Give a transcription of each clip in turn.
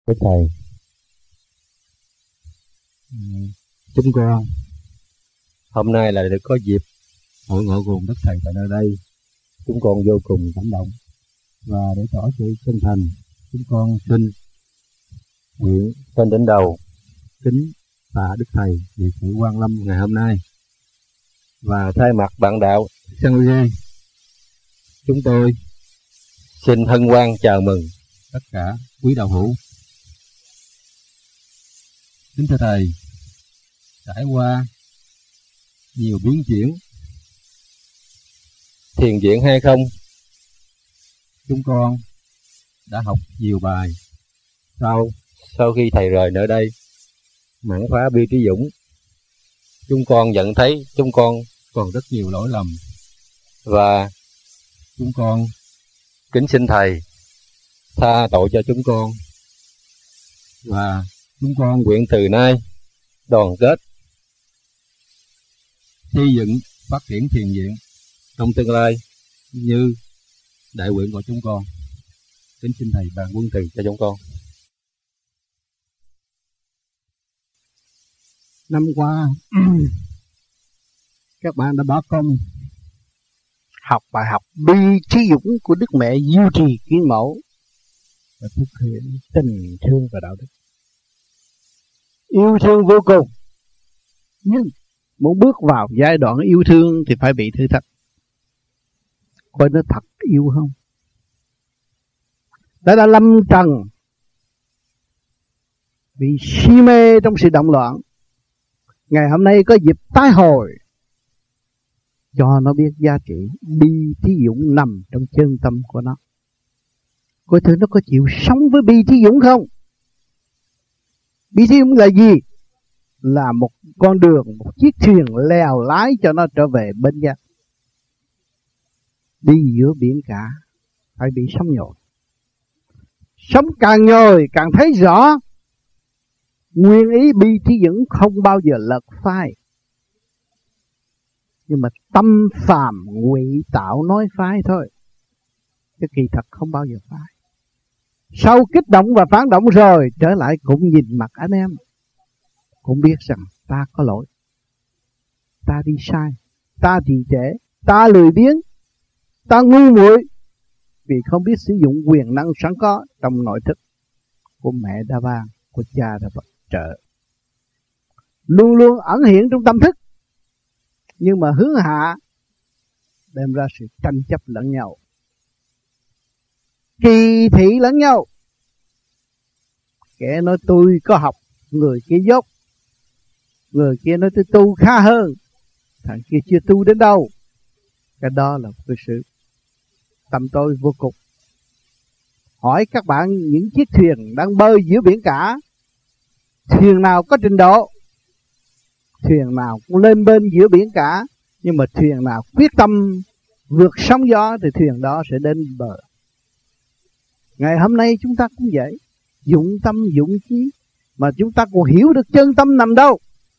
Với Thầy, chúng con hôm nay là được có dịp hội ngộ cùng Đức Thầy tại nơi đây. Chúng con vô cùng cảm động, và để tỏ sự chân thành, chúng con xin nguyện trên đỉnh đầu kính tạ Đức Thầy vì sự quan lâm ngày hôm nay. Và thay mặt bạn đạo San Jose, chúng tôi xin hân hoan chào mừng tất cả quý đạo hữu. Kính thưa Thầy, trải qua nhiều biến chuyển, thiền viện hay không, chúng con đã học nhiều bài. Sau khi Thầy rời nơi đây, mãn phá bi trí dũng, chúng con nhận thấy chúng con còn rất nhiều lỗi lầm, và chúng con kính xin Thầy tha tội cho chúng con. Và chúng con nguyện từ nay đoàn kết xây dựng phát triển thiền viện trong tương lai như đại nguyện của chúng con. Kính xin Thầy ban quân từ cho chúng con. Năm qua các bạn đã bỏ công học bài học bi trí dũng của Đức Mẹ Diệu Trì Kiến Mẫu và thực hiện tình thương và đạo đức, yêu thương vô cùng. Nhưng muốn bước vào giai đoạn yêu thương thì phải bị thử thách. Coi nó thật yêu không? Đã lâm trần bị si mê trong sự động loạn. Ngày hôm nay có dịp tái hồi cho nó biết giá trị bi trí dũng nằm trong chân tâm của nó. Coi thử nó có chịu sống với bi trí dũng không? Bi trí dũng là gì? Là một con đường, một chiếc thuyền lèo lái cho nó trở về bên giác. Đi giữa biển cả phải bị sóng nhồi. Sóng càng nhồi càng thấy rõ. Nguyên ý bi trí dũng không bao giờ lật phai. Nhưng mà tâm phàm ngụy tạo nói phai thôi. Cái kỳ thật không bao giờ phai. Sau kích động và phản động rồi trở lại cũng nhìn mặt anh em, cũng biết rằng ta có lỗi, ta đi sai, ta trì trệ, ta lười biếng, ta ngu muội vì không biết sử dụng quyền năng sẵn có trong nội thức của mẹ đã ban, của cha đã bậc trợ, luôn luôn ẩn hiện trong tâm thức, nhưng mà hướng hạ đem ra sự tranh chấp lẫn nhau, kỳ thị lẫn nhau. Kẻ nói tôi có học, người kia dốt, người kia nói tôi tu khá hơn, thằng kia chưa tu đến đâu. Cái đó là một cái sự tâm tôi vô cùng. Hỏi các bạn, những chiếc thuyền đang bơi giữa biển cả, thuyền nào có trình độ? Thuyền nào cũng lên bên giữa biển cả, nhưng mà thuyền nào quyết tâm vượt sóng gió thì thuyền đó sẽ đến bờ. Ngày hôm nay chúng ta cũng vậy, dụng tâm dụng trí mà chúng ta còn hiểu được chân tâm nằm đâu.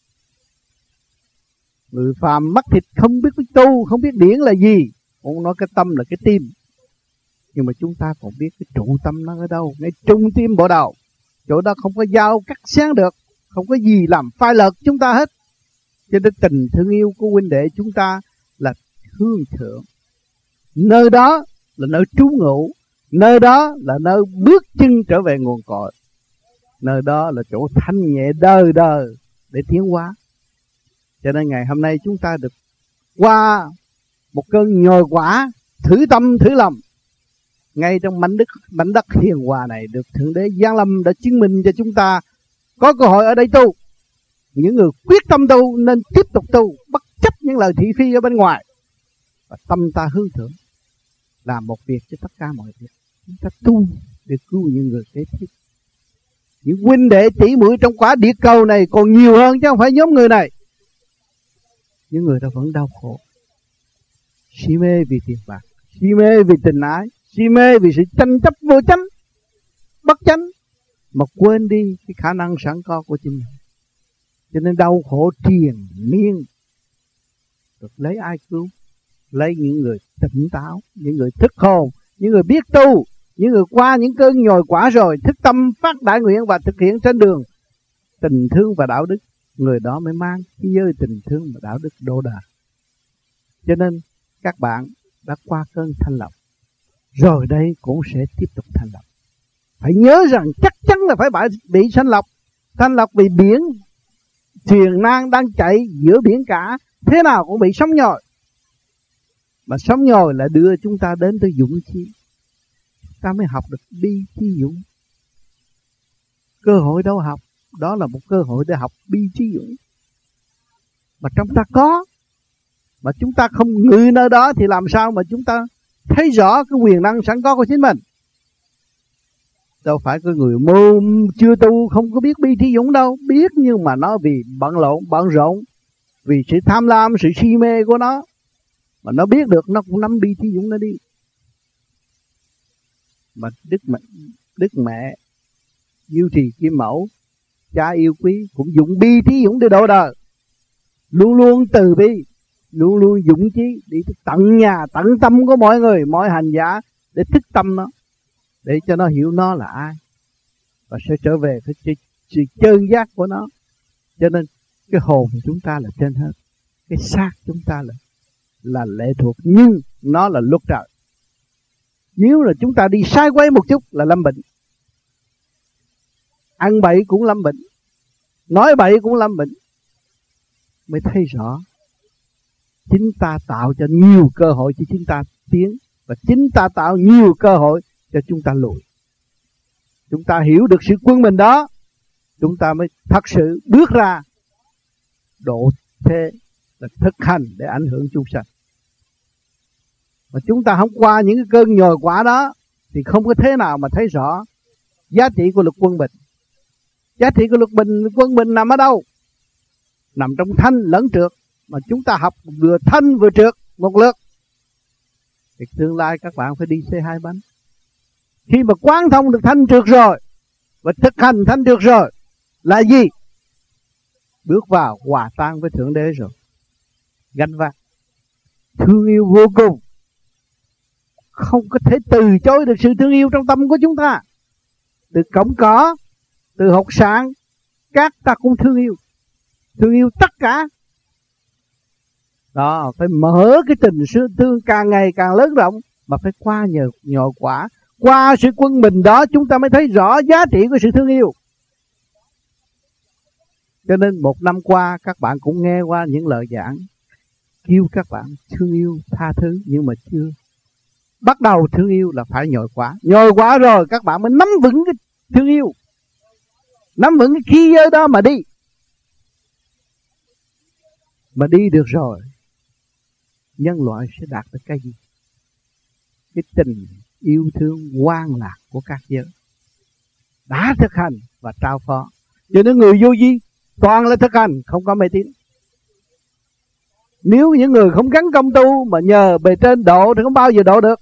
Người phàm mắt thịt không biết tu, không biết điển là gì, cũng nói cái tâm là cái tim. Nhưng mà chúng ta còn biết cái trụ tâm nó ở đâu, ngay trung tim bộ đầu. Chỗ đó không có dao cắt xén được, không có gì làm phai lợt chúng ta hết. Cho nên tình thương yêu của huynh đệ chúng ta là hương thượng. Nơi đó là nơi trú ngụ, nơi đó là nơi bước chân trở về nguồn cội, nơi đó là chỗ thanh nhẹ đời đời để tiến hóa. Cho nên ngày hôm nay chúng ta được qua một cơn nhồi quả, thử tâm thử lòng. Ngay trong mảnh đất hiền hòa này, được Thượng Đế giáng lâm đã chứng minh cho chúng ta có cơ hội ở đây tu. Những người quyết tâm tu nên tiếp tục tu, bất chấp những lời thị phi ở bên ngoài. Và tâm ta hướng thượng, làm một việc cho tất cả mọi việc. Chúng ta tu để cứu những người kế tiếp. Những huynh đệ tỷ muội trong quả địa cầu này còn nhiều hơn chứ không phải nhóm người này. Những người ta vẫn đau khổ, si mê vì tiền bạc, si mê vì tình ái, si mê vì sự tranh chấp vô chánh, bất chánh, mà quên đi cái khả năng sẵn có của chính mình. Cho nên đau khổ triền miên. Được lấy ai cứu? Lấy những người tỉnh táo, những người thức hồn, những người biết tu, Những người qua những cơn nhồi quả rồi, thức tâm phát đại nguyện và thực hiện trên đường tình thương và đạo đức, người đó mới mang thế giới tình thương và đạo đức độ đời. Cho nên các bạn đã qua cơn thanh lọc, rồi đây cũng sẽ tiếp tục thanh lọc. Phải nhớ rằng chắc chắn là phải bị thanh lọc. Thanh lọc vì biển, thuyền nan đang chạy giữa biển cả, thế nào cũng bị sóng nhồi. Mà sóng nhồi là đưa chúng ta đến tới dũng chi. Ta mới học được bi chi dũng. Cơ hội đâu học, đó là một cơ hội để học bi chi dũng. Mà trong ta có, mà chúng ta không ngự nơi đó thì làm sao mà chúng ta thấy rõ cái quyền năng sẵn có của chính mình. Đâu phải cái người mơ chưa tu không có biết bi trí dũng đâu. Biết nhưng mà nó vì bận rộn, vì sự tham lam, sự si mê của nó. Mà nó biết được nó cũng nắm bi trí dũng nó đi. Mà Đức Mẹ Diêu Trì Kim Mẫu, cha yêu quý cũng dụng bi trí dũng để độ đời. Luôn luôn từ bi, luôn luôn dũng chí đi tận nhà tận tâm của mọi người, mọi hành giả để thức tâm nó, để cho nó hiểu nó là ai và sẽ trở về cái sự chân giác của nó. Cho nên cái hồn của chúng ta là trên hết, cái xác chúng ta là lệ thuộc, nhưng nó là luật trời. Nếu là chúng ta đi sai quay một chút là lâm bệnh, ăn bậy cũng lâm bệnh, nói bậy cũng lâm bệnh. Mới thấy rõ chính ta tạo cho nhiều cơ hội cho chúng ta tiến, và chính ta tạo nhiều cơ hội cho chúng ta lùi. Chúng ta hiểu được sự quân bình đó, chúng ta mới thật sự bước ra độ thế, là thực hành để ảnh hưởng chúng sanh. Mà chúng ta không qua những cái cơn nhồi quả đó thì không có thế nào mà thấy rõ giá trị của luật quân bình. Giá trị của luật quân bình nằm ở đâu? Nằm trong thanh lẫn trượt. Mà chúng ta học vừa thanh vừa trượt một lượt thì tương lai các bạn phải đi xe hai bánh. Khi mà quán thông được thanh trượt rồi và thực hành thanh trượt rồi là gì? Bước vào hòa tan với Thượng Đế rồi. Gánh vác thương yêu vô cùng, không có thể từ chối được sự thương yêu trong tâm của chúng ta. Từ cổng cỏ, từ hột sạn, các ta cũng thương yêu tất cả. Đó, phải mở cái tình thương càng ngày càng lớn rộng, mà phải qua nhờ quả. Qua sự quân bình đó chúng ta mới thấy rõ giá trị của sự thương yêu. Cho nên một năm qua các bạn cũng nghe qua những lời giảng kêu các bạn thương yêu, tha thứ, nhưng mà chưa bắt đầu thương yêu là phải nhồi quả. Nhồi quả rồi các bạn mới nắm vững cái thương yêu, nắm vững cái khí giới đó mà đi. Mà đi được rồi, nhân loại sẽ đạt được cái gì? Cái tình yêu thương hoan lạc của các giới đã thực hành và trao phó. Cho nên người vô vi toàn là thực hành, không có mê tín. Nếu những người không gắn công tu mà nhờ bề trên độ thì không bao giờ độ được.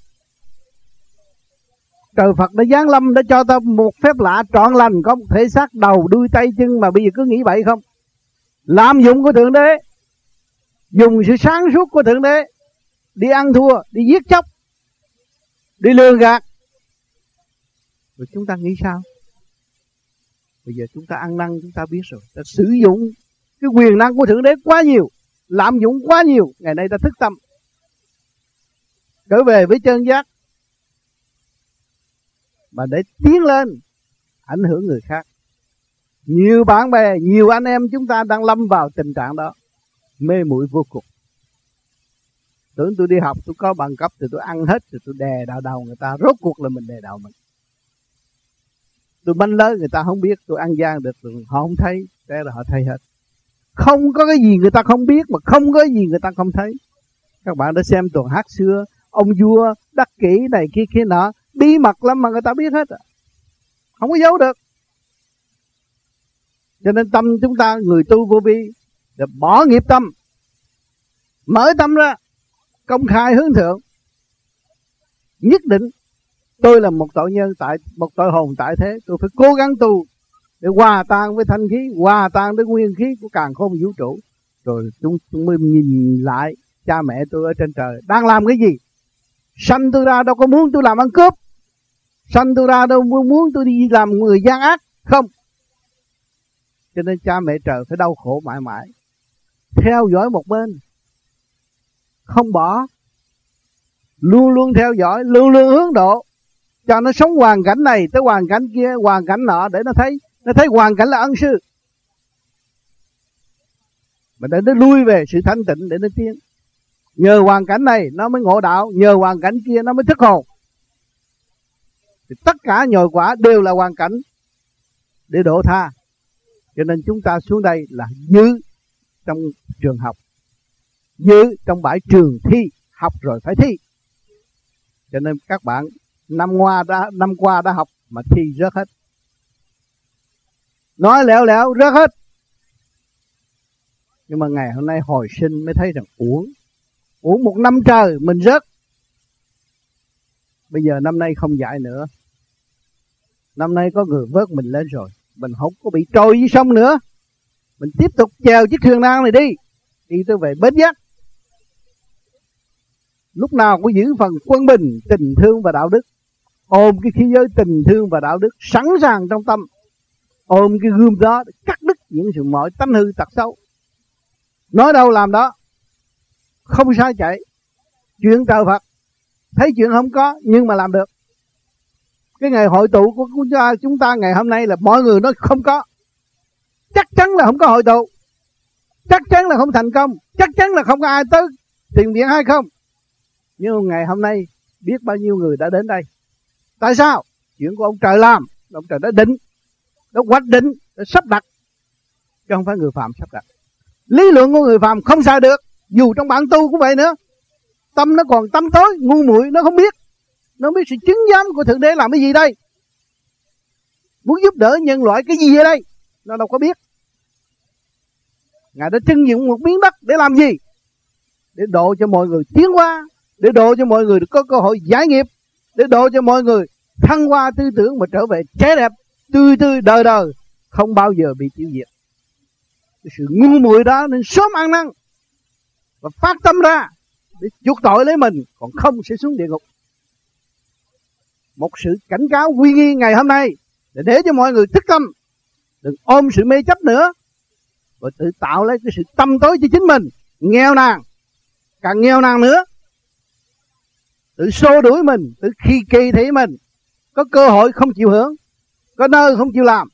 Trời Phật đã giáng lâm, đã cho ta một phép lạ trọn lành, có một thể xác đầu đuôi tay chân, mà bây giờ cứ nghĩ vậy không? Lạm dụng của Thượng Đế, dùng sự sáng suốt của Thượng Đế đi ăn thua, đi giết chóc, đi lừa gạt. Rồi chúng ta nghĩ sao? Bây giờ chúng ta ăn năn, chúng ta biết rồi, ta sử dụng cái quyền năng của Thượng Đế quá nhiều, lạm dụng quá nhiều. Ngày nay ta thức tâm, trở về với chân giác, mà để tiến lên ảnh hưởng người khác. Nhiều bạn bè, nhiều anh em chúng ta đang lâm vào tình trạng đó, mê muội vô cùng. Tưởng tôi đi học tôi có bằng cấp thì tôi ăn hết, rồi tôi đè đầu người ta. Rốt cuộc là mình đè đầu mình. Tôi bánh lớn người ta không biết, tôi ăn gian được rồi họ không thấy, thế là họ thấy hết. Không có cái gì người ta không biết, mà không có cái gì người ta không thấy. Các bạn đã xem tuần hát xưa, ông vua đắc kỷ này kia nọ, bí mật lắm mà người ta biết hết, không có giấu được. Cho nên tâm chúng ta, người tu vô vi, để bỏ nghiệp tâm, mở tâm ra, công khai hướng thượng. Nhất định tôi là một tội nhân, một tội hồn tại thế, tôi phải cố gắng tu để hòa tan với thanh khí, hòa tan với nguyên khí của càn khôn vũ trụ. Rồi chúng mới nhìn lại cha mẹ tôi ở trên trời đang làm cái gì. Sanh tôi ra đâu có muốn tôi làm ăn cướp, Sanh tôi ra đâu muốn tôi đi làm người gian ác. Không. Cho nên cha mẹ trời phải đau khổ mãi mãi. Theo dõi một bên, không bỏ, luôn luôn theo dõi, luôn luôn hướng độ, cho nó sống hoàn cảnh này tới hoàn cảnh kia, hoàn cảnh nọ, để nó thấy hoàn cảnh là ân sư, mà để nó lui về sự thanh tịnh để nó tiến. Nhờ hoàn cảnh này nó mới ngộ đạo, nhờ hoàn cảnh kia nó mới thức hồn. Thì tất cả nhồi quả đều là hoàn cảnh để độ tha. Cho nên chúng ta xuống đây là giữ trong trường học, giữ trong bãi trường thi, học rồi phải thi. Cho nên các bạn năm qua đã học mà thi rớt hết, nói lẻo lẻo rớt hết. Nhưng mà ngày hôm nay hồi sinh mới thấy rằng uổng một năm trời mình rớt. Bây giờ năm nay không dạy nữa, năm nay có người vớt mình lên rồi, mình không có bị trôi dưới sông nữa. Mình tiếp tục chèo chiếc thuyền nan này đi tới về bến giác. Lúc nào cũng giữ phần quân bình, tình thương và đạo đức. Ôm cái khí giới tình thương và đạo đức sẵn sàng trong tâm. Ôm cái gươm đó để cắt đứt những sự mọi tánh hư tật xấu. Nói đâu làm đó, không sai chạy. Chuyện trời Phật, thấy chuyện không có nhưng mà làm được. Cái ngày hội tụ của chúng ta ngày hôm nay là mọi người nói không có, chắc chắn là không có hội tụ, chắc chắn là không thành công, chắc chắn là không có ai tới tiền viện hay không. Nhưng ngày hôm nay biết bao nhiêu người đã đến đây. Tại sao? Chuyện của ông trời làm, ông trời đã định, đã hoạch định, đã sắp đặt, chứ không phải người phàm sắp đặt. Lý luận của người phàm không xài được, dù trong bản tu cũng vậy nữa. Tâm nó còn tâm tối, ngu muội, nó không biết. Nó không biết sự chứng giám của Thượng Đế làm cái gì đây, muốn giúp đỡ nhân loại cái gì ở đây, nó đâu có biết. Ngài đã trưng dụng một miếng đất để làm gì? Để độ cho mọi người tiến qua, để độ cho mọi người được có cơ hội giải nghiệp, để độ cho mọi người thăng hoa tư tưởng mà trở về trẻ đẹp, tươi tươi đời đời, không bao giờ bị tiêu diệt. Cái sự ngu muội đó nên sớm ăn năn và phát tâm ra để chuộc tội lấy mình, còn không sẽ xuống địa ngục. Một sự cảnh cáo uy nghi ngày hôm nay để cho mọi người thức tâm, đừng ôm sự mê chấp nữa, và tự tạo lấy cái sự tâm tối cho chính mình. Nghèo nàn, càng nghèo nàn nữa, tự xô đuổi mình, tự khi kỳ thị mình, có cơ hội không chịu hưởng, có nơi không chịu làm.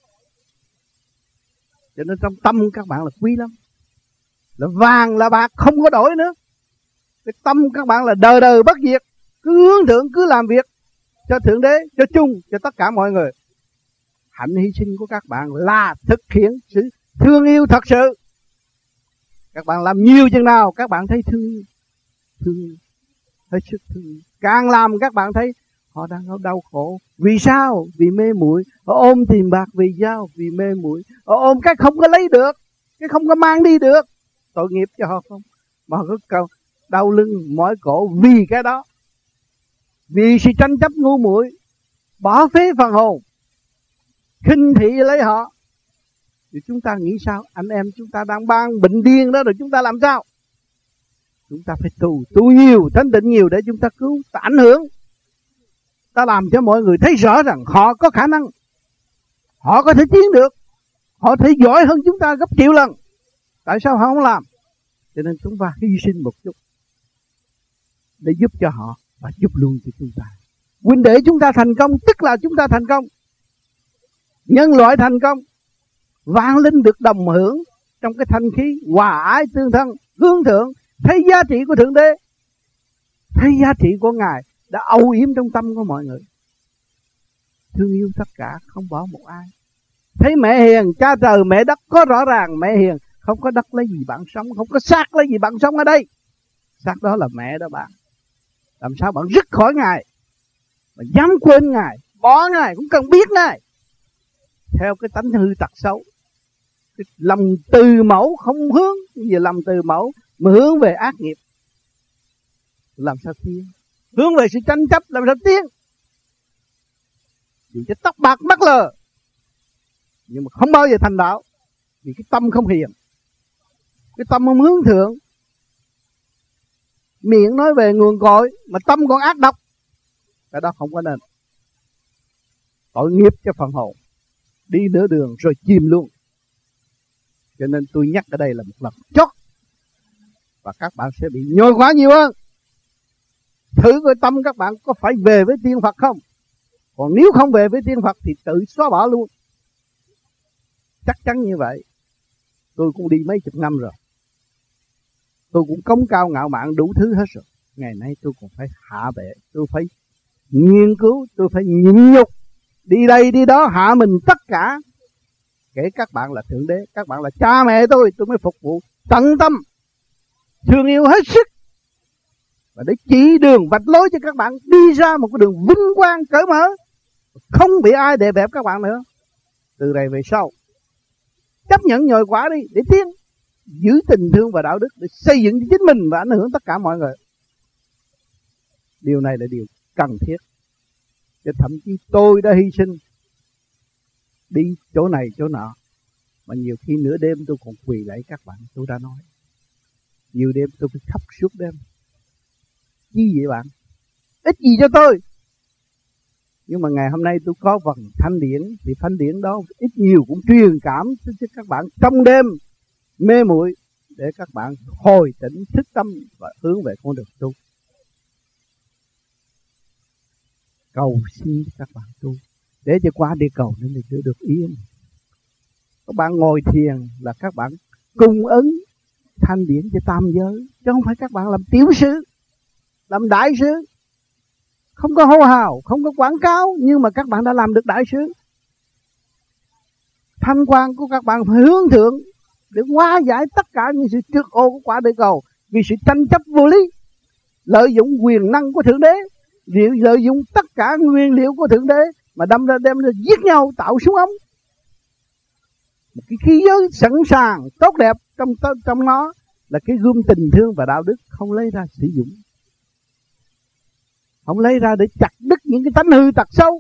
Cho nên trong tâm các bạn là quý lắm, là vàng là bạc không có đổi nữa. Cái tâm các bạn là đời đời bất diệt, cứ hướng thượng, cứ làm việc cho Thượng Đế, cho chung, cho tất cả mọi người. Hạnh hy sinh của các bạn là thực hiện sự thương yêu thật sự. Các bạn làm nhiều chừng nào các bạn thấy thương, hết sức thương. Càng làm các bạn thấy họ đang đau khổ. Vì sao? Vì mê muội. Họ ôm tiền bạc vì sao? Vì mê muội. Họ ôm cái không có lấy được, cái không có mang đi được. Tội nghiệp cho họ không? Mà họ cứ đau lưng mỏi cổ vì cái đó, vì sự tranh chấp ngu muội, bỏ phế phần hồn, khinh thị lấy họ. Thì chúng ta nghĩ sao? Anh em chúng ta đang ban bệnh điên đó rồi chúng ta làm sao? Chúng ta phải tu nhiều, thanh tịnh nhiều để chúng ta cứu, ta ảnh hưởng, ta làm cho mọi người thấy rõ rằng họ có khả năng, họ có thể tiến được, họ thể giỏi hơn chúng ta gấp triệu lần. Tại sao họ không làm? Cho nên chúng ta hy sinh một chút để giúp cho họ và giúp luôn cho chúng ta. Huynh đệ chúng ta thành công tức là chúng ta thành công, nhân loại thành công, vạn linh được đồng hưởng trong cái thanh khí hòa ái tương thân, hướng thượng, thấy giá trị của Thượng Đế, thấy giá trị của Ngài đã âu yếm trong tâm của mọi người, thương yêu tất cả, không bỏ một ai. Thấy mẹ hiền, cha trời mẹ đất có rõ ràng, mẹ hiền không có đất lấy gì bạn sống, không có xác lấy gì bạn sống ở đây. Xác đó là mẹ đó bạn. Làm sao bạn dứt khỏi Ngài mà dám quên Ngài, bỏ Ngài, cũng cần biết Ngài, theo cái tánh hư tật xấu. Cái lòng từ mẫu không hướng về lòng từ mẫu mà hướng về ác nghiệp, làm sao tiến? Hướng về sự tranh chấp làm sao tiến? Vì cái tóc bạc mắt lờ, nhưng mà không bao giờ thành đạo. Vì cái tâm không hiền, cái tâm không hướng thượng, miệng nói về nguồn cội mà tâm còn ác độc, cái đó không có nên. tội nghiệp cho phần hồn, đi nửa đường rồi chìm luôn. Cho nên tôi nhắc ở đây là một lần chót, và các bạn sẽ bị nhồi quá nhiều hơn. Thử coi tâm các bạn có phải về với tiên Phật không. Còn nếu không về với tiên Phật thì tự xóa bỏ luôn. Chắc chắn như vậy. Tôi cũng đi mấy chục năm rồi, tôi cũng cống cao ngạo mạn đủ thứ hết rồi. Ngày nay tôi còn phải hạ bệ, tôi phải nghiên cứu, tôi phải nhịn nhục, đi đây đi đó hạ mình tất cả. Kể các bạn là Thượng Đế, các bạn là cha mẹ tôi mới phục vụ tận tâm, thương yêu hết sức, và để chỉ đường vạch lối cho các bạn đi ra một cái đường vinh quang cởi mở, không bị ai đè bẹp các bạn nữa. Từ đây về sau chấp nhận nhồi quả đi để tiến, giữ tình thương và đạo đức để xây dựng cho chính mình và ảnh hưởng tất cả mọi người. Điều này là điều cần thiết. Chứ thậm chí tôi đã hy sinh đi chỗ này chỗ nọ, mà nhiều khi nửa đêm tôi còn quỳ lại các bạn. Tôi đã nói nhiều đêm tôi phải khóc suốt đêm. Chi vậy bạn? Ích gì cho tôi? Nhưng mà ngày hôm nay tôi có vần thanh điển, thì thanh điển đó ít nhiều cũng truyền cảm cho các bạn trong đêm mê muội, để các bạn hồi tỉnh thức tâm và hướng về con đường tu. Cầu xin các bạn tu để cho qua địa cầu nên mình được yên. Các bạn ngồi thiền là các bạn cung ứng thanh điển cho tam giới, chứ không phải các bạn làm tiểu sứ, làm đại sứ. Không có hô hào, không có quảng cáo, nhưng mà các bạn đã làm được đại sứ. Thanh quan của các bạn phải hướng thượng để hóa giải tất cả những sự trược ô của quả địa cầu, vì sự tranh chấp vô lý, lợi dụng quyền năng của Thượng Đế, lợi dụng tất cả nguyên liệu của Thượng Đế mà đem ra giết nhau, tạo súng ống. Một cái khí giới sẵn sàng tốt đẹp trong nó là cái gươm tình thương và đạo đức, không lấy ra sử dụng, không lấy ra để chặt đứt những cái tánh hư tật xấu,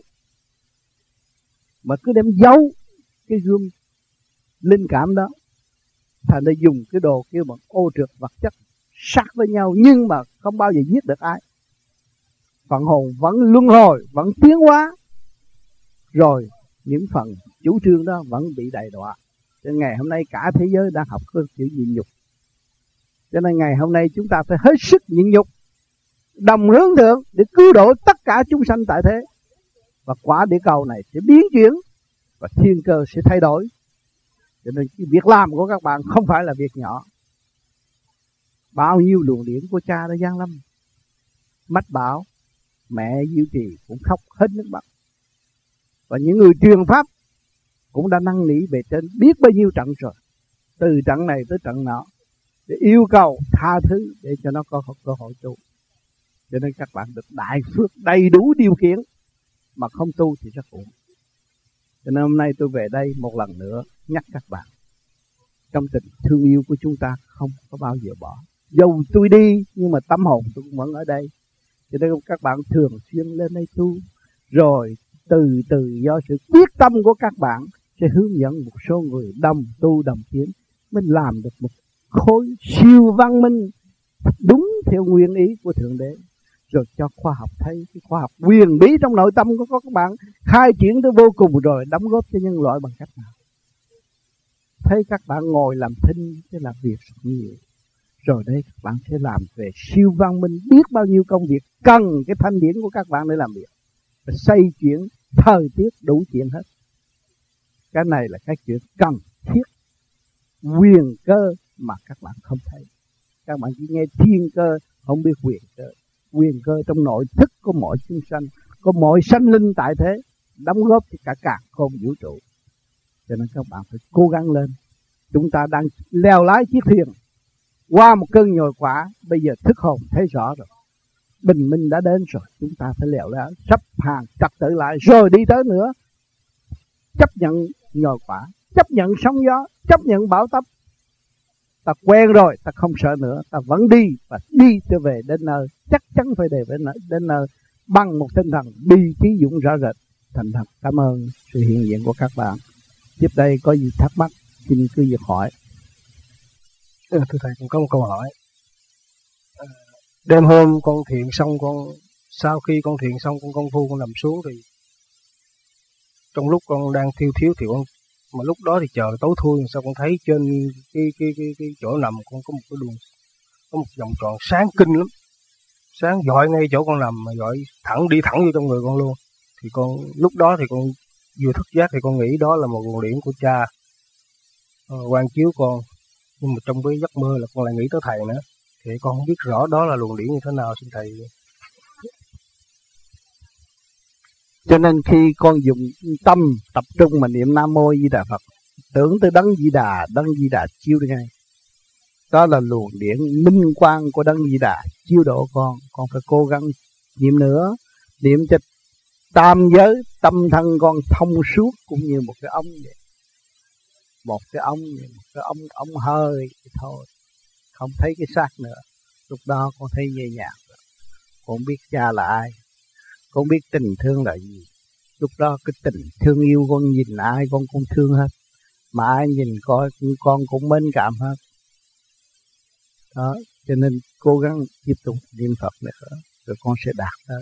mà cứ đem giấu cái gươm linh cảm đó. Thành ra dùng cái đồ kia bằng ô trượt vật chất sát với nhau, nhưng mà không bao giờ giết được ai. Phần hồn vẫn luân hồi, vẫn tiến hóa, rồi những phần chủ trương đó vẫn bị đầy đọa. Cho nên ngày hôm nay cả thế giới đang học cái chữ nhịn nhục. Cho nên ngày hôm nay chúng ta phải hết sức nhịn nhục, đồng hướng thượng để cứu độ tất cả chúng sanh tại thế. Và quả địa cầu này sẽ biến chuyển và thiên cơ sẽ thay đổi. Cho nên cái việc làm của các bạn không phải là việc nhỏ. Bao nhiêu luồng điển của cha đã giáng lâm, mách bảo, mẹ Diệu Trì cũng khóc hết nước mắt. Và những người truyền pháp cũng đã năn nỉ về trên biết bao nhiêu trận rồi, từ trận này tới trận nọ, để yêu cầu tha thứ để cho nó có cơ hội tu. Cho nên các bạn được đại phước đầy đủ điều kiện, mà không tu thì rất uổng. Cho nên hôm nay tôi về đây một lần nữa nhắc các bạn, trong tình thương yêu của chúng ta không có bao giờ bỏ. Dầu tôi đi nhưng mà tâm hồn tôi cũng vẫn ở đây. Cho nên các bạn thường xuyên lên đây tu, rồi từ từ do sự quyết tâm của các bạn sẽ hướng dẫn một số người đồng tu đồng tiến, mình làm được một khối siêu văn minh đúng theo nguyên ý của Thượng Đế. Rồi cho khoa học thấy cái khoa học quyền bí trong nội tâm của các bạn khai triển tới vô cùng, rồi đóng góp cho nhân loại bằng cách nào. Thấy các bạn ngồi làm thinh sẽ làm việc rất nhiều, rồi đây các bạn sẽ làm về siêu văn minh, biết bao nhiêu công việc cần cái thanh điển của các bạn để làm việc, và xây chuyển thời tiết đủ chuyện hết. Cái này là cái chuyện cần thiết, quyền cơ mà các bạn không thấy. Các bạn chỉ nghe thiên cơ, không biết quyền cơ. Quyền cơ trong nội thức của mọi chúng sanh, của mọi sanh linh tại thế, đóng góp cho cả càn khôn vũ trụ. Cho nên các bạn phải cố gắng lên. Chúng ta đang leo lái chiếc thuyền qua một cơn nhồi quả, bây giờ thức hồn thấy rõ rồi, bình minh đã đến rồi. Chúng ta phải leo lái, sắp hàng trật tự lại, rồi đi tới nữa. Chấp nhận nhồi quả, chấp nhận sóng gió, chấp nhận bão táp. Ta quen rồi, ta không sợ nữa, ta vẫn đi, và đi trở về đến nơi, chắc chắn phải đến nơi bằng một tinh thần bi trí dũng rõ rệt. Thành thật cảm ơn sự hiện diện của các bạn. Tiếp đây có gì thắc mắc xin cứ việc hỏi. Thưa thầy, cũng có một câu hỏi. Đêm hôm con thiền xong, sau khi con thiền xong con công phu con nằm xuống thì trong lúc con đang thiếu thì con, mà lúc đó thì trời tối thui, sao con thấy trên cái chỗ nằm con có một cái đường, có một vòng tròn sáng kinh lắm, sáng dọi ngay chỗ con nằm, mà dọi đi thẳng vô trong người con luôn. Thì con lúc đó thì con vừa thức giác thì con nghĩ đó là một luồng điển của cha quang chiếu con, nhưng mà trong cái giấc mơ là con lại nghĩ tới thầy nữa, thì con không biết rõ đó là luồng điển như thế nào, xin thầy. Cho nên khi con dùng tâm tập trung mà niệm Nam Mô Di Đà Phật, tưởng tới Đấng Di Đà chiếu đi ngay. Đó là luồng điển minh quang của Đấng Di Đà chiếu độ con phải cố gắng niệm nữa, niệm cho tam giới tâm thân con thông suốt, cũng như một cái ống vậy. Một cái ống hơi thôi, không thấy cái xác nữa. Lúc đó con thấy nhẹ nhàng rồi. Con biết cha là ai, con biết tình thương là gì. Lúc đó cái tình thương yêu con nhìn ai con cũng thương hết, mà ai nhìn con cũng mến cảm hết. Đó, cho nên cố gắng tiếp tục niệm Phật nữa, rồi con sẽ đạt tới.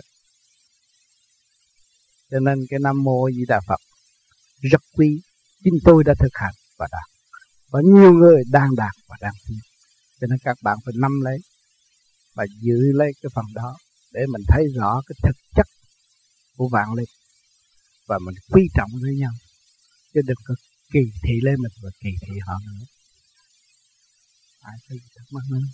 Cho nên cái Nam Mô Di Đà Phật rất quý, chính tôi đã thực hành và đạt, và nhiều người đang đạt và đang tiến. Cho nên các bạn phải nắm lấy và giữ lấy cái phần đó để mình thấy rõ cái thực chất của vạn linh, và mình quý trọng với nhau, chứ đừng có kỳ thị lên mình và kỳ thị họ nữa. Ai thấy thắc mắc nữa?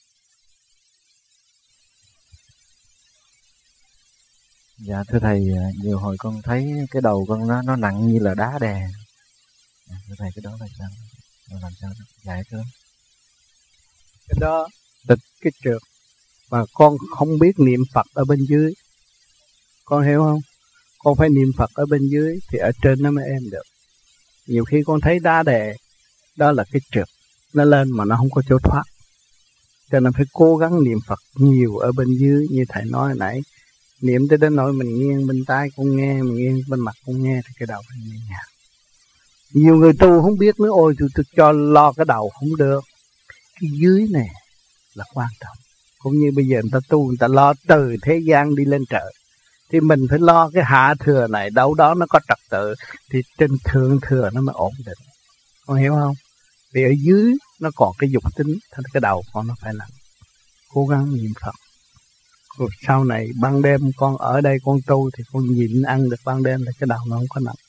Dạ thưa thầy, nhiều hồi con thấy cái đầu con nó nặng như là đá đè. Thưa thầy, cái đó là sao? Làm sao giải thưa? Cái đó là cái trượt mà con không biết niệm Phật ở bên dưới, con hiểu không? Con phải niệm Phật ở bên dưới thì ở trên nó mới êm được. Nhiều khi con thấy đá đè, đó là cái trượt, nó lên mà nó không có chỗ thoát. Cho nên phải cố gắng niệm Phật nhiều ở bên dưới, như thầy nói hồi nãy. Niệm tới đến nỗi mình nghiêng bên tai con nghe, mình nghiêng bên mặt con nghe, thì cái đầu phải nhẹ nhàng. Nhiều người tu không biết nữa, ôi tôi cho lo cái đầu không được. Cái dưới này là quan trọng. Cũng như bây giờ người ta tu, người ta lo từ thế gian đi lên trời, thì mình phải lo cái hạ thừa này, đâu đó nó có trật tự, thì trên thượng thừa nó mới ổn định. Con hiểu không? Vì ở dưới nó còn cái dục tính, thành cái đầu con nó phải nặng. Cố gắng niệm Phật. Rồi sau này ban đêm con ở đây con tu thì con nhịn ăn được ban đêm, là cái đầu nó không có nặng.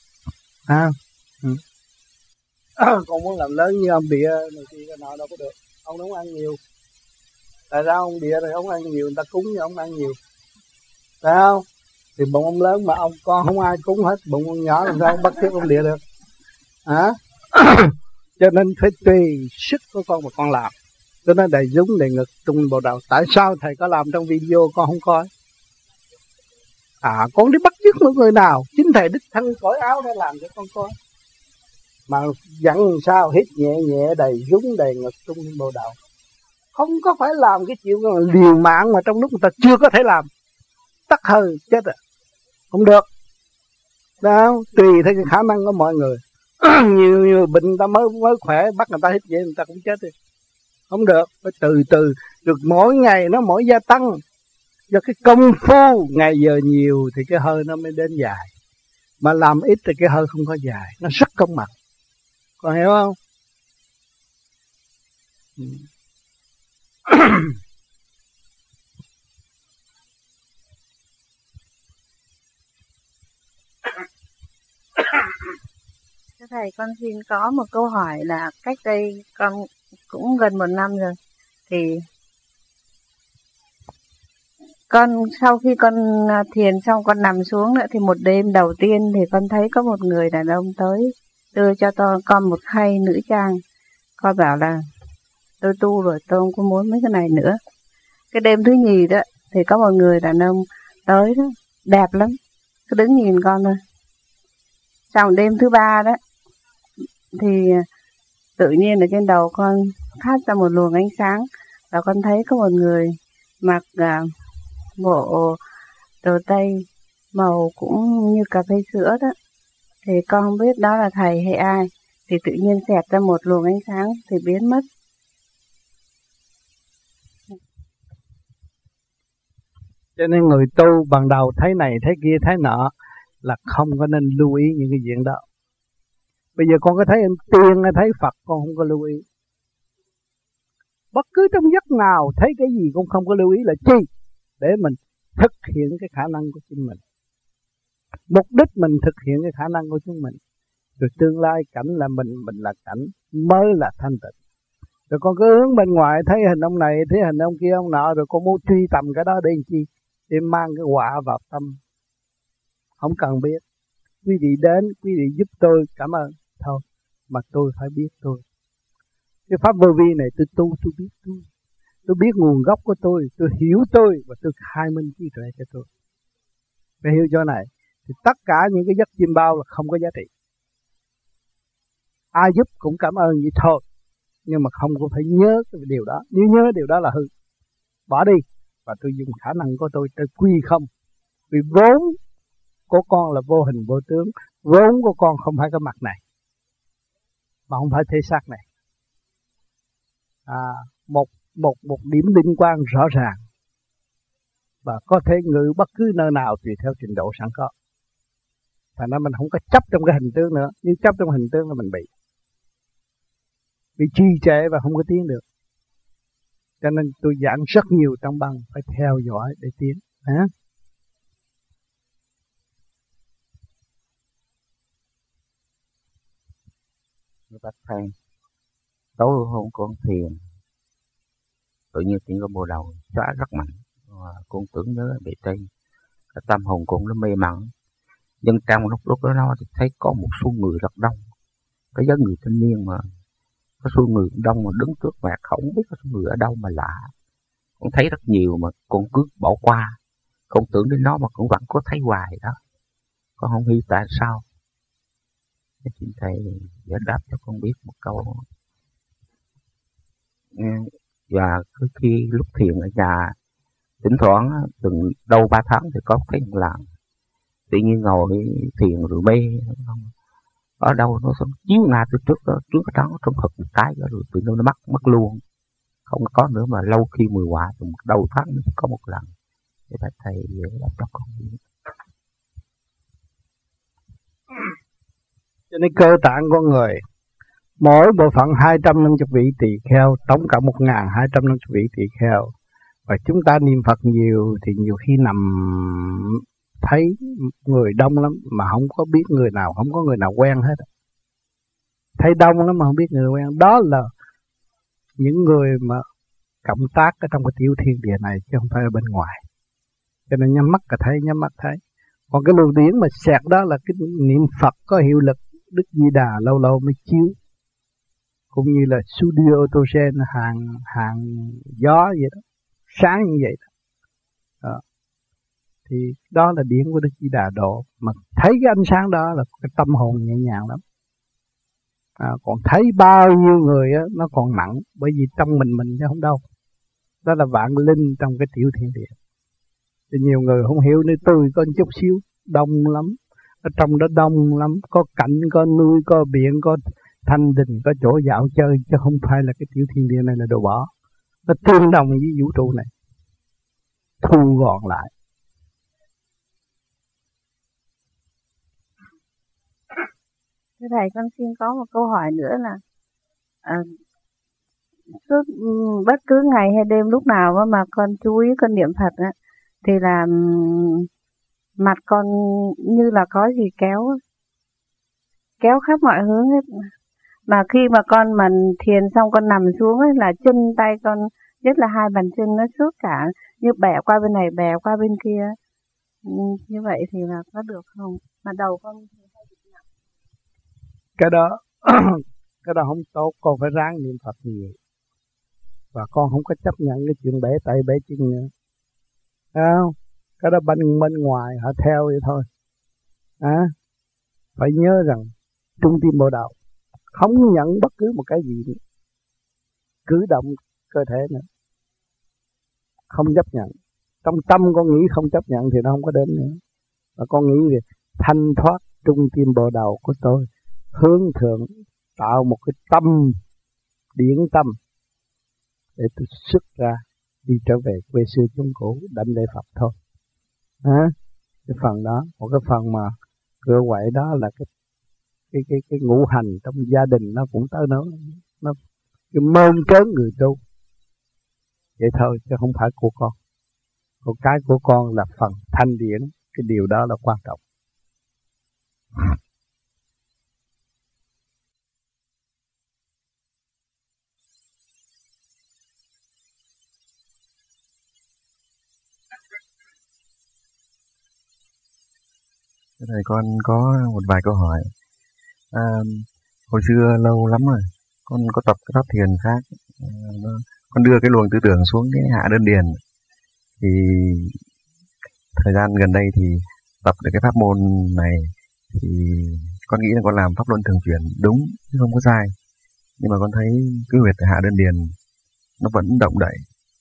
Con muốn làm lớn như ông Địa này kia cái nọ đâu có được. Ông không ăn nhiều. Tại sao ông Địa này ông ăn nhiều, người ta cúng nhưng ông ăn nhiều, phải không? Thì bụng ông lớn mà ông con không ai cúng hết, bụng ông nhỏ làm sao ông bắt chước ông Địa được hả? Cho nên phải tùy sức của con mà con làm. Cho nên đầy dũng đầy ngực tung bộ đầu. Tại sao thầy có làm trong video con không coi? Con đi bắt chước một người nào, chính thầy đích thân cởi áo để làm cho con coi. Mà dặn sao hít nhẹ nhẹ đầy dũng đầy ngực tung bộ đầu. Không có phải làm cái chuyện liều mạng mà trong lúc người ta chưa có thể làm. Tắt hơi chết rồi, không được. Đó, tùy theo cái khả năng của mọi người. nhiều bệnh người ta mới khỏe, bắt người ta hít vậy người ta cũng chết đi. Không được, phải từ từ, được mỗi ngày nó mỗi gia tăng. Do cái công phu ngày giờ nhiều thì cái hơi nó mới đến dài. Mà làm ít thì cái hơi không có dài, nó rất công bằng. Con hiểu không? Thưa thầy, con xin có một câu hỏi là cách đây con cũng gần 1 năm rồi. Thì con sau khi con thiền xong con nằm xuống nữa, thì một đêm đầu tiên thì con thấy có một người đàn ông tới đưa cho con một khay nữ trang. Con bảo là tôi tu rồi, tôi không có muốn mấy cái này nữa. Cái đêm thứ nhì đó thì có một người đàn ông tới đó, đẹp lắm, cứ đứng nhìn con thôi. Xong đêm thứ ba đó thì tự nhiên ở trên đầu con phát ra một luồng ánh sáng, và con thấy có một người mặc bộ đồ tây màu cũng như cà phê sữa đó. Thì con không biết đó là thầy hay ai, thì tự nhiên xẹt ra một luồng ánh sáng thì biến mất. Cho nên người tu ban đầu thấy này thấy kia thấy nọ, là không có nên lưu ý những cái chuyện đó. Bây giờ con có thấy tiền hay thấy Phật con không có lưu ý. Bất cứ trong giấc nào thấy cái gì cũng không có lưu ý là chi? Để mình thực hiện cái khả năng của chính mình. Mục đích mình thực hiện cái khả năng của chúng mình. Rồi tương lai cảnh là mình là cảnh mới là thanh tịnh. Rồi con cứ hướng bên ngoài thấy hình ông này, thấy hình ông kia, ông nọ, rồi con muốn truy tầm cái đó để làm chi? Để mang cái quả vào tâm. Không cần biết. Quý vị đến, quý vị giúp tôi, cảm ơn. Thôi, mà tôi phải biết tôi. Cái pháp vô vi này tôi biết tôi. Tôi biết nguồn gốc của tôi hiểu tôi và tôi khai minh trí tuệ cho tôi. Phải hiểu chỗ này. Thì tất cả những cái giấc chiêm bao là không có giá trị. Ai giúp cũng cảm ơn vậy thôi. Nhưng mà không có phải nhớ cái điều đó. Nếu nhớ điều đó là hư. Bỏ đi. Và tôi dùng khả năng của tôi quy không. Vì vốn của con là vô hình vô tướng. Vốn của con không phải cái mặt này. Mà không phải thể xác này. Một điểm liên quan rõ ràng. Và có thể ngự bất cứ nơi nào tùy theo trình độ sẵn có. Thành ra mình không có chấp trong cái hình tướng nữa. Nếu chấp trong hình tướng là mình bị trì trệ và không có tiến được. Cho nên tôi giảng rất nhiều trong băng, phải theo dõi để tiến. Bác thầy, tối hôm con thiền, tự nhiên tiếng có bộ đầu xóa rất mạnh. Con tưởng nhớ bị tê, cái tâm hồn con nó mê mẩn. Nhưng trong lúc đó nó thấy có một số người rất đông. Cái giống người thanh niên mà có số người đông mà đứng trước mặt không biết có số người ở đâu mà lạ. Con thấy rất nhiều mà con cứ bỏ qua. Con tưởng đến nó mà cũng vẫn có thấy hoài đó. Con không hiểu tại sao. Xin thầy giải đáp cho con biết một câu. Và khi lúc thiền ở nhà, thỉnh thoảng từng đâu 3 tháng thì có thấy một lần. Tự nhiên ngồi thiền rồi mê. Ở đâu nó chiếu ngay từ trước đó, trước cái đó trong thực một cái đó, rồi tự nhiên nó mất luôn. Không có nữa mà lâu khi 10 quả, từ đầu tháng nó có một lần. Để thầy giải đáp cho con biết. Cho nên cơ tạng con người, mỗi bộ phận 250 vị tỳ kheo, tổng cộng 1250 vị tỳ kheo. Và chúng ta niệm Phật nhiều thì nhiều khi nằm thấy người đông lắm mà không có biết người nào, không có người nào quen hết. Thấy đông lắm mà không biết người quen. Đó là những người mà cộng tác ở trong cái tiểu thiên địa này chứ không phải ở bên ngoài. Cho nên nhắm mắt là thấy, nhắm mắt thấy. Còn cái luồng điển mà xẹt đó là cái niệm Phật có hiệu lực. Đức Di Đà lâu lâu mới chiếu. Cũng như là studio autogen hàng gió vậy đó. Sáng như vậy đó. Thì đó là điển của Đức Di Đà độ. Mà thấy cái ánh sáng đó là cái tâm hồn nhẹ nhàng lắm. Còn thấy bao nhiêu người á, nó còn nặng. Bởi vì trong mình chứ không đâu. Đó là vạn linh trong cái tiểu thiên địa. Thì nhiều người không hiểu nên tôi có một chút xíu. Đông lắm. Ở trong đó đông lắm. Có cảnh, có núi, có biển, có thanh đình, có chỗ dạo chơi. Chứ không phải là cái tiểu thiên địa này là đồ bỏ. Nó tương đồng với vũ trụ này. Thu gọn lại. Thưa Thầy, con xin có một câu hỏi nữa là bất cứ ngày hay đêm lúc nào mà con chú ý con niệm Phật á, thì là mặt con như là có gì kéo khắp mọi hướng hết. Mà khi mà con thiền xong con nằm xuống ấy, là chân tay con, nhất là hai bàn chân nó suốt cả, như bẻ qua bên này bẻ qua bên kia. Như vậy thì là có được không? Mà đầu con cái đó cái đó không tốt. Con phải ráng niệm Phật nhiều. Và con không có chấp nhận cái chuyện bẻ tay bẻ chân nữa. Không? Cái đó bên ngoài họ theo vậy thôi. Phải nhớ rằng trung tim bộ đầu không nhận bất cứ một cái gì nữa. Cử động cơ thể nữa. Không chấp nhận. Trong tâm con nghĩ không chấp nhận thì nó không có đến nữa. Và con nghĩ về thanh thoát trung tim bộ đầu của tôi, hướng thượng, tạo một cái tâm, điển tâm để tôi xuất ra đi trở về quê xưa chúng cũ đảnh lễ Phật thôi. Cái phần đó, một cái phần mà Cửa quậy đó là cái ngũ hành trong gia đình nó cũng tới nữa, nó cái mơn trớn người tu vậy thôi, chứ không phải của con. Còn cái của con là phần thanh điển, cái điều đó là quan trọng. Thầy con có một vài câu hỏi. Hồi xưa lâu lắm rồi, con có tập cái pháp thiền khác. Con đưa cái luồng tư tưởng xuống cái hạ đơn điền. Thì thời gian gần đây thì tập được cái pháp môn này thì con nghĩ là con làm pháp luân thường chuyển đúng chứ không có sai. Nhưng mà con thấy cái huyệt hạ đơn điền nó vẫn động đậy.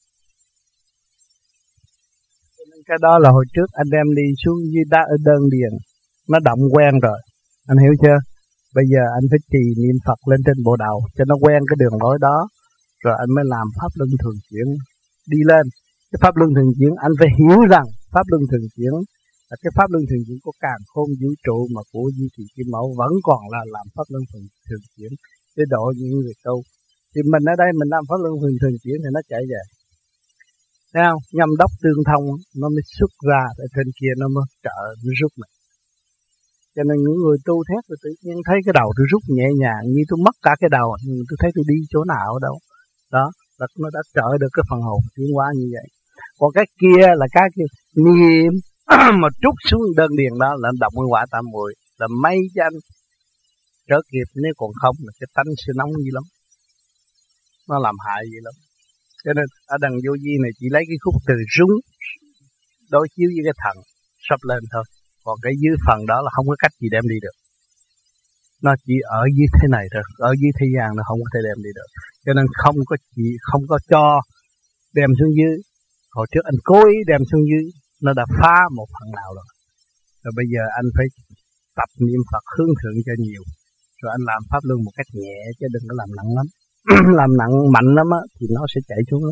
Cái đó là hồi trước anh đem đi xuống dưới đá ở đơn điền, nó động quen rồi, anh hiểu chưa? Bây giờ anh phải trì niệm Phật lên trên bộ đầu cho nó quen cái đường lối đó, rồi anh mới làm pháp luân thường chuyển đi lên. Cái pháp luân thường chuyển anh phải hiểu rằng pháp luân thường chuyển là cái pháp luân thường chuyển của càn khôn vũ trụ, mà của Di Trì Kim Mẫu vẫn còn là làm pháp luân thường chuyển để độ những người tu. Thì mình ở đây mình làm pháp luân thường chuyển thì nó chạy về. Thấy không? Nhâm đốc tương thông nó mới xuất ra, ở trên kia nó mới trợ, nó rút này. Cho nên những người tu thét rồi tự nhiên thấy cái đầu tôi rút nhẹ nhàng, như tôi mất cả cái đầu, nhưng tôi thấy tôi đi chỗ nào ở đâu. Đó, là nó đã trợ được cái phần hồn tiến hóa như vậy. Còn cái kia là cái kia niệm mà trút xuống đơn điền đó là động nguyên quả tam muội, là mấy cho anh trở kịp, nếu còn không là cái tánh sẽ nóng dữ lắm, nó làm hại dữ lắm. Cho nên ở đằng vô vi này chỉ lấy cái khúc từ rúng đối chiếu với cái thần sắp lên thôi, còn cái dưới phần đó là không có cách gì đem đi được. Nó chỉ ở dưới thế này thôi, ở dưới thế gian nó không có thể đem đi được. Cho nên không có cho đem xuống dưới. Hồi trước anh cố ý đem xuống dưới, nó đã phá một phần nào rồi. Rồi bây giờ anh phải tập niệm Phật hướng thượng cho nhiều. Rồi anh làm pháp luân một cách nhẹ chứ đừng có làm nặng lắm. Làm nặng mạnh lắm á thì nó sẽ chạy xuống đó.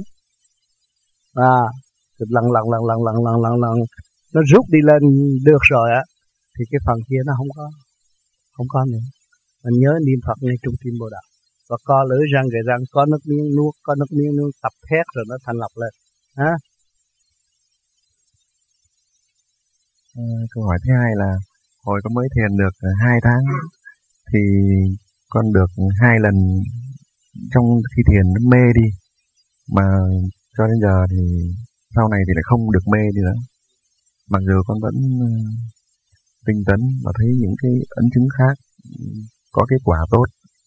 Lần nó rút đi lên được rồi á thì cái phần kia nó không có nữa. Mình nhớ niệm Phật ngay trung tim Bồ Đạo, và co lưỡi răng gầy răng, có nước miếng nuốt, có nước miếng nuốt, tập thét rồi nó thanh lọc lên. Câu hỏi thứ hai là hồi con mới thiền được 2 tháng thì con được 2 lần trong khi thiền nó mê đi, mà cho đến giờ thì sau này thì lại không được mê đi nữa. Mặc dù con vẫn tinh tấn và thấy những cái ấn chứng khác có kết quả tốt.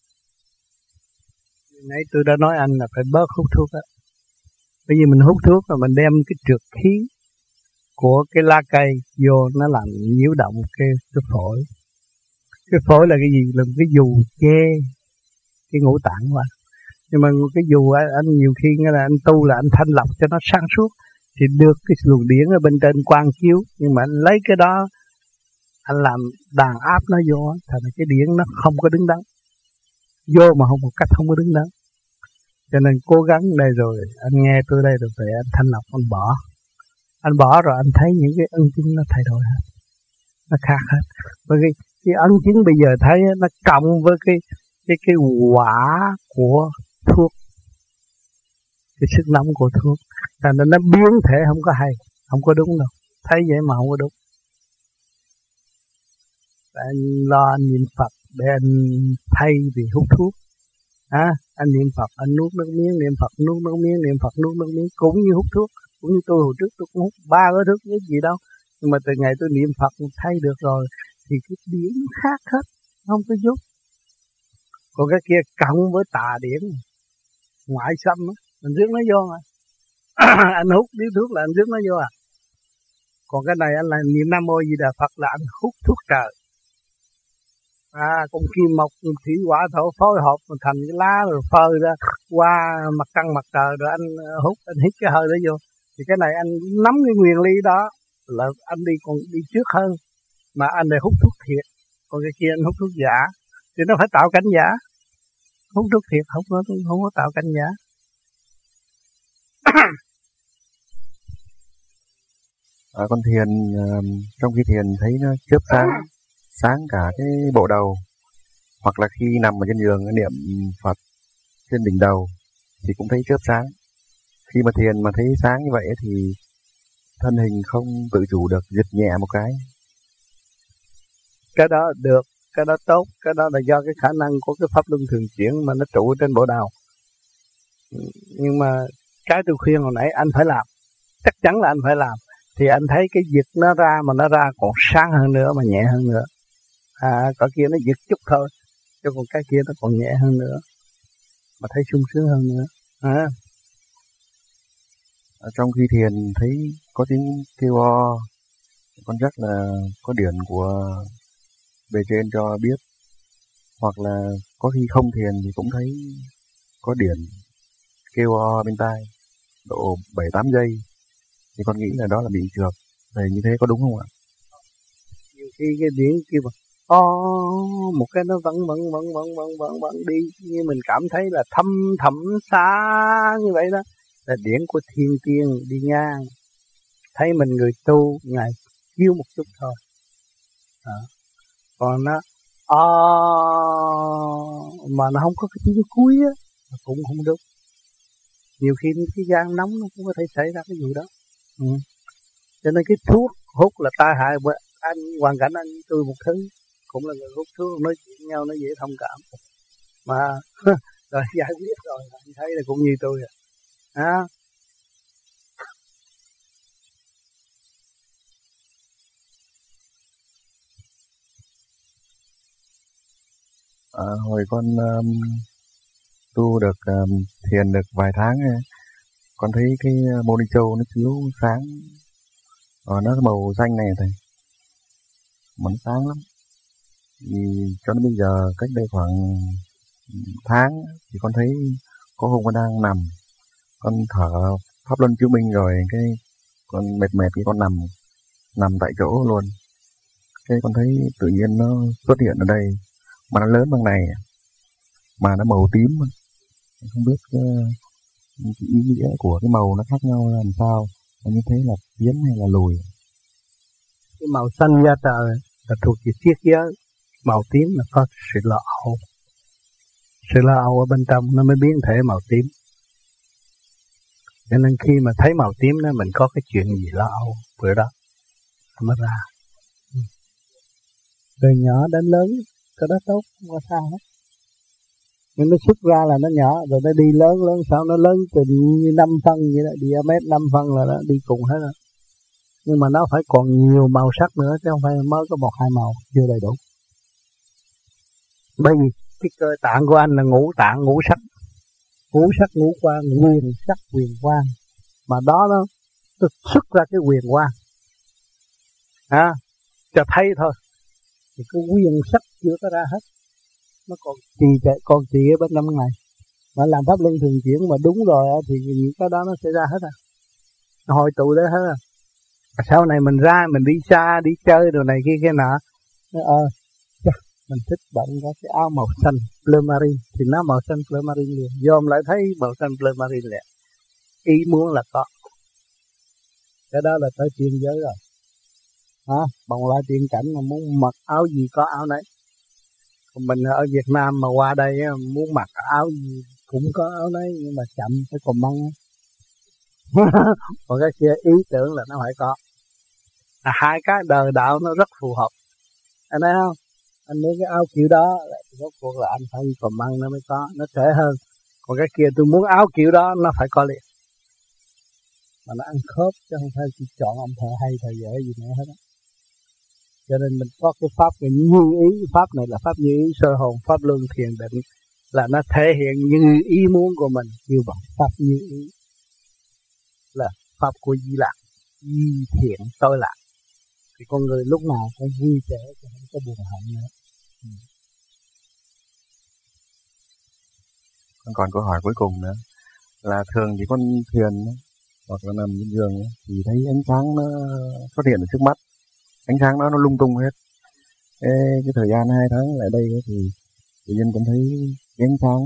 Nãy tôi đã nói anh là phải bớt hút thuốc á. Bởi vì mình hút thuốc là mình đem cái trượt khí của cái lá cây vô, nó làm nhiễu động cái phổi. Cái phổi là cái gì? Là cái dù che cái ngũ tạng mà. Nhưng mà cái dù anh nhiều khi nghe là anh tu là anh thanh lọc cho nó sáng suốt thì được cái luồng điển ở bên trên quang chiếu, nhưng mà anh lấy cái đó anh làm đàn áp nó vô, thành cái điển nó không có đứng đắn, vô mà không một cách không có đứng đắn. Cho nên cố gắng đây rồi anh nghe tôi đây rồi về anh thanh lọc, anh bỏ rồi anh thấy những cái ân chứng nó thay đổi hết, nó khác hết. Bởi cái ân chứng bây giờ thấy nó cộng với cái quả của thuốc, cái sức nóng của thuốc, thành ra nó biến thể không có hay, không có đúng đâu. Thấy vậy mà không có đúng. Anh lo anh niệm Phật để anh thay vì hút thuốc. Anh niệm Phật, anh nuốt nước miếng, niệm Phật nuốt nước miếng, niệm Phật nuốt nước miếng, cũng như hút thuốc. Cũng như tôi hồi trước tôi cũng hút 3 gói thuốc cái gì đâu. Nhưng mà từ ngày tôi niệm Phật thay được rồi thì cái điển nó khác hết, không có giúp. Còn cái kia cộng với tà điển ngoại xâm á, mình rước nó vô mà. Anh hút điếu thuốc là anh rước nó vô à. Còn cái này anh là niệm Nam Mô Di Đà Phật là anh hút thuốc trời. Con kim mộc thủy hỏa thổ phối hợp thành cái lá rồi phơi ra qua mặt trăng mặt trời rồi anh hút, anh hít cái hơi đó vô. Thì cái này anh nắm cái nguyên lý đó là anh còn đi trước hơn, mà anh này hút thuốc thiệt, còn cái kia anh hút thuốc giả thì nó phải tạo cảnh giả. Hút thuốc thiệt không có tạo cảnh giả. Con thiền, trong khi thiền thấy nó chớp sáng cả cái bộ đầu, hoặc là khi nằm ở trên giường niệm Phật trên đỉnh đầu thì cũng thấy chớp sáng. Khi mà thiền mà thấy sáng như vậy thì thân hình không tự chủ được, giật nhẹ một cái đó được, cái đó tốt, cái đó là do cái khả năng của cái pháp luân thường chuyển mà nó trụ trên bộ đầu. Nhưng mà cái tôi khuyên hồi nãy anh phải làm, chắc chắn là anh phải làm, thì anh thấy cái giật nó ra mà nó ra còn sáng hơn nữa mà nhẹ hơn nữa. Có kia nó giật chút thôi, chứ còn cái kia nó còn nhẹ hơn nữa mà thấy sung sướng hơn nữa. Trong khi thiền thấy có tiếng kêu o, con chắc là có điển của bề trên cho biết, hoặc là có khi không thiền thì cũng thấy có điển kêu o bên tai độ 7-8 giây, thì con nghĩ là đó là bị trược. Vậy như thế có đúng không ạ? Nhiều khi cái điển kêu mà một cái nó vẫn đi, như mình cảm thấy là thâm thẳm xa như vậy đó, là điển của thiên tiên đi ngang, thấy mình người tu ngài kêu một chút thôi. Còn nó mà nó không có cái tiếng cuối á, cũng không đúng. Nhiều khi cái gan nóng nó cũng có thể xảy ra cái vụ đó. Cho nên cái thuốc hút là tai hại. Anh hoàn cảnh anh tôi một thứ cũng là người hút thuốc, nói chuyện nhau nó dễ thông cảm mà rồi giải quyết rồi anh thấy là cũng như tôi Hồi con tu được thiền được vài tháng, con thấy cái môn Đi Châu nó chiếu sáng, nó màu xanh này thầy, mà nó sáng lắm. Thì cho đến bây giờ cách đây khoảng tháng thì con thấy có hôm con đang nằm, con thở pháp luân chiếu minh rồi, cái con mệt thì con nằm tại chỗ luôn. Cái con thấy tự nhiên nó xuất hiện ở đây, mà nó lớn bằng này, mà nó màu tím. Không biết cái ý nghĩa của cái màu nó khác nhau làm sao, như thế là tiến hay là lùi? Cái màu xanh da trời là thuộc về triết giới, màu tím là có sự lo âu. Sự lo âu ở bên trong nó mới biến thể màu tím. Cho nên khi mà thấy màu tím đó, mình có cái chuyện gì lo âu bữa đó nó mới ra. Từ nhỏ đến lớn cái đó tốt, không có sao hết. Nhưng nó xuất ra là nó nhỏ, rồi nó đi lớn sao nó lớn từ 5 phân vậy đó, diamet 5 phân là nó đi cùng hết rồi. Nhưng mà nó phải còn nhiều màu sắc nữa, chứ không phải mới có 1-2 màu, chưa đầy đủ. Bởi vì cái cơ tạng của anh là ngũ tạng ngũ sắc ngũ quan, quyền sắc quyền quang, mà đó nó xuất ra cái quyền quang cho thấy thôi, thì cái quyền sắc chưa có ra hết, nó còn trì ở bên trong này. Mà làm pháp luân thường chuyển mà đúng rồi thì những cái đó nó sẽ ra hết nó hội tụ đấy hết sau này mình ra mình đi xa đi chơi đồ này kia cái nọ, mình thích bạn có cái áo màu xanh bleu marine thì nó màu xanh bleu marine liền, dòm lại thấy màu xanh bleu marine liền, ý muốn là có. Cái đó là tới tiên giới rồi. Bồng lại tiên cảnh mà muốn mặc áo gì có áo nấy. Còn mình ở Việt Nam mà qua đây muốn mặc áo gì cũng có áo nấy, nhưng mà chậm phải còn măng. Còn cái kia ý tưởng là nó phải có. Hai cái đời đạo nó rất phù hợp. Anh thấy không? Anh muốn cái áo kiểu đó, rốt cuộc là anh phải còn măng nó mới có, nó trẻ hơn. Còn cái kia tôi muốn áo kiểu đó nó phải có liền. Mà nó ăn khớp chứ không phải chỉ chọn ông thợ hay thợ dễ gì nữa hết á. Cho nên mình có cái pháp cái như ý, pháp này là pháp như ý sơ hồn, pháp luân thiền định, là nó thể hiện như ý muốn của mình, như bằng pháp như ý là pháp của Di Lạc, di thiện tối lạc. Thì con người lúc nào cũng vui vẻ, không có buồn hận nữa. Con còn câu hỏi cuối cùng nữa là thường thì con thiền hoặc là nằm trên giường thì thấy ánh sáng nó xuất hiện ở trước mắt, ánh sáng nó lung tung hết. Cái thời gian 2 tháng lại đây thì tự nhiên con thấy cái ánh sáng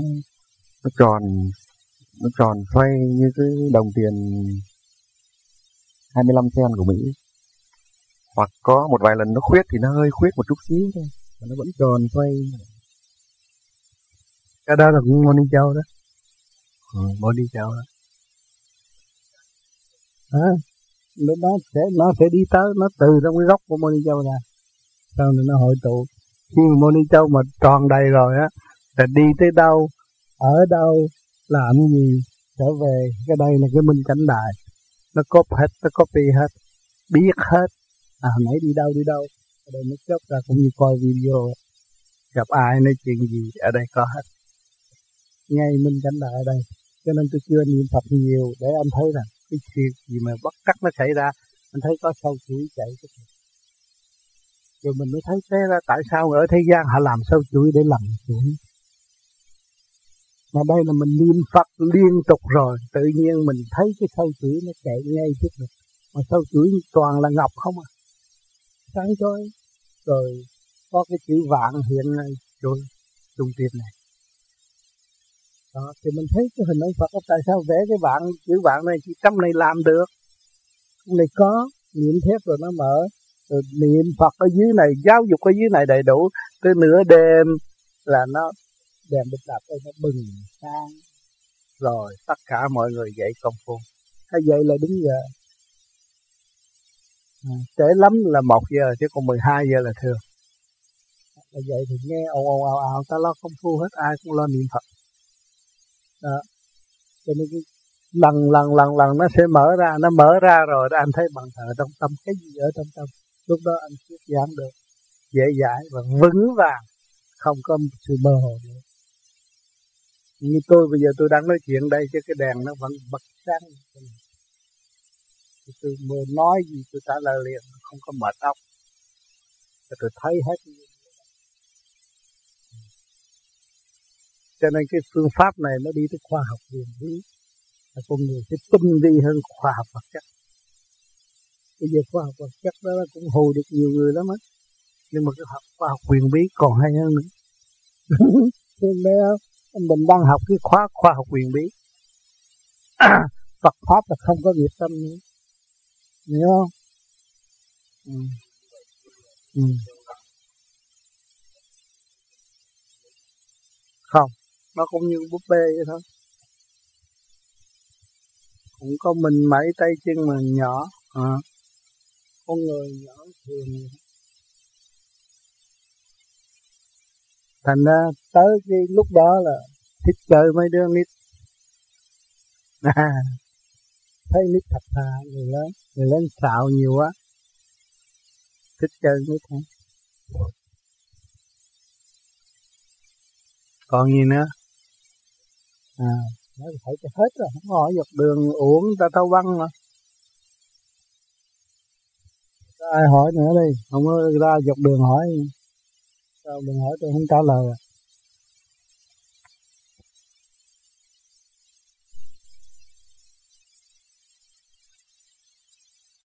nó tròn xoay như cái đồng tiền 25 cent của Mỹ. Hoặc có một vài lần nó khuyết thì nó hơi khuyết một chút xíu thôi, mà nó vẫn tròn xoay. Cái đó là cũng Moni Châu đó. Moni Châu đó. Nó sẽ đi tới, nó từ trong cái gốc của Moni Châu ra, sau này nó hội tụ. Khi mà Moni Châu mà tròn đầy rồi á, là đi tới đâu, ở đâu, làm gì, trở về. Cái đây là cái minh cảnh đài, nó copy hết, nó copy hết, biết hết. Hồi nãy đi đâu, ở đây nó chốc ra cũng như coi video, gặp ai nói chuyện gì ở đây có hết. Ngay minh cảnh đài ở đây, cho nên tôi chưa niệm Phật nhiều để anh thấy rằng cái chuyện gì mà bất trắc nó xảy ra, anh thấy có sâu chuỗi chạy cái gì. Rồi mình mới thấy thế ra tại sao ở thế gian họ làm sâu chuỗi để làm chuỗi. Mà đây là mình niệm Phật liên tục rồi, tự nhiên mình thấy cái sâu chuỗi nó chạy ngay trước mình. Mà sâu chuỗi toàn là ngọc không à, sáng chói. Rồi có cái chữ vạn hiện chỗ trung tim này. Đó, thì mình thấy cái hình ông Phật, tại sao vẽ cái vạn, chữ vạn này chỉ trong này làm được, trong này có niệm thép rồi nó mở, rồi niệm Phật ở dưới này, giáo dục ở dưới này đầy đủ, tới nửa đêm là nó đèn bịch đạp đây nó bừng sáng, rồi tất cả mọi người dậy công phu, hay dậy là đúng giờ, trễ lắm là 1 giờ chứ còn 12 giờ là thường. Vậy thì nghe ồn ồn ào ào, ta lo công phu hết, ai cũng lo niệm Phật. Đó. Cho nên cái lần nó sẽ mở ra rồi anh thấy bằng thờ trong tâm, cái gì ở trong tâm, lúc đó anh thuyết giảng được dễ dãi và vững vàng, không có sự mơ hồ nữa. Như tôi bây giờ tôi đang nói chuyện đây chứ cái đèn nó vẫn bật sáng, tôi nói gì tôi trả lời liền, không có mệt óc, tôi thấy hết. Cho nên cái phương pháp này nó đi tới khoa học huyền bí, là con người sẽ tinh vi hơn khoa học vật chất. Bây giờ khoa học vật chất đó cũng hù được nhiều người lắm á, nhưng mà cái khoa học huyền bí còn hay hơn nữa. Nên đấy không? Mình đang học cái khoa học huyền bí. Phật pháp là không có nghiệp tâm nữa, hiểu không? Không, nó cũng như búp bê vậy thôi. Cũng có mình mẩy tay chân mà nhỏ, con người nhỏ thường. Thành ra tới cái lúc đó là thích chơi mấy đứa nít. Thấy nít thật thà, người lớn xạo nhiều quá, thích chơi nít thôi. Còn gì nữa? Nói phải cho hết rồi, không hỏi dọc đường uổng ta thâu băng mà. Có ai hỏi nữa đi, không có ra dọc đường hỏi. Sao đừng hỏi tôi không trả lời.